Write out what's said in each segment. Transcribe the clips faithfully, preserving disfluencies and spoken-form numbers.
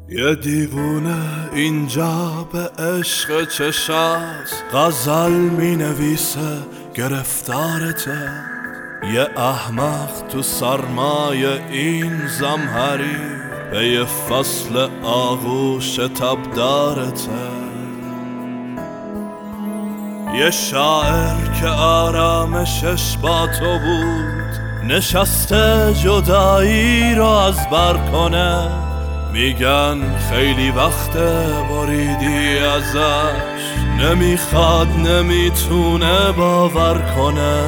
یه دیوونه اینجا به عشق چشات غزل می نویسه گرفتارته، یه احمق تو سرمایه این زمهری به یه فصل آغوش تبدارته. یه شاعر که آرامشش با تو بود نشسته جدایی رو از بر کنه، میگن خیلی وقت بریدی ازش، نمیخواد نمیتونه باور کنه.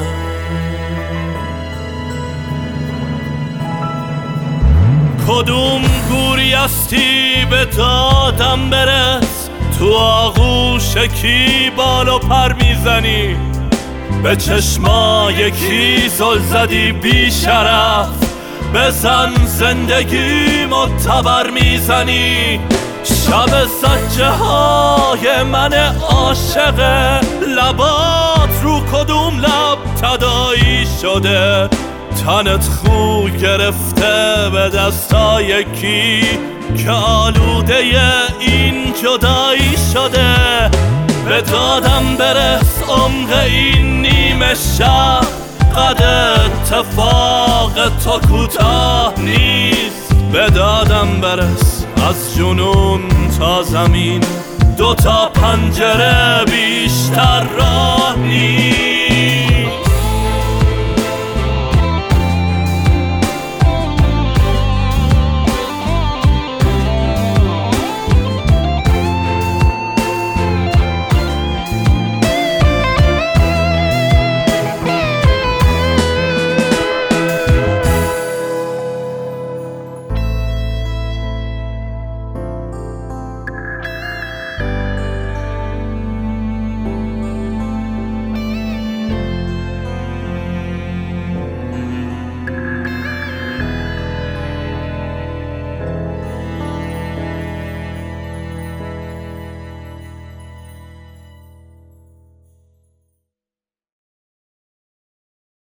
کدوم گوری هستی به دادم برس، تو آغوش کی بال و پر میزنی، به چشمای کی زل زدی بی شرف، بزن زندگی معتبر میزنی. شب سجه های من عاشق، لبات رو کدوم لب تداعی شده، تنت خو گرفته به دستای کی که آلوده این جدایی شده. به دادم برس عمق این نیمه شب، قد اتفاق تو کوتاه نیست. به دادم برس از جنون تا زمین، دو تا پنجره بیشتر راه نیست.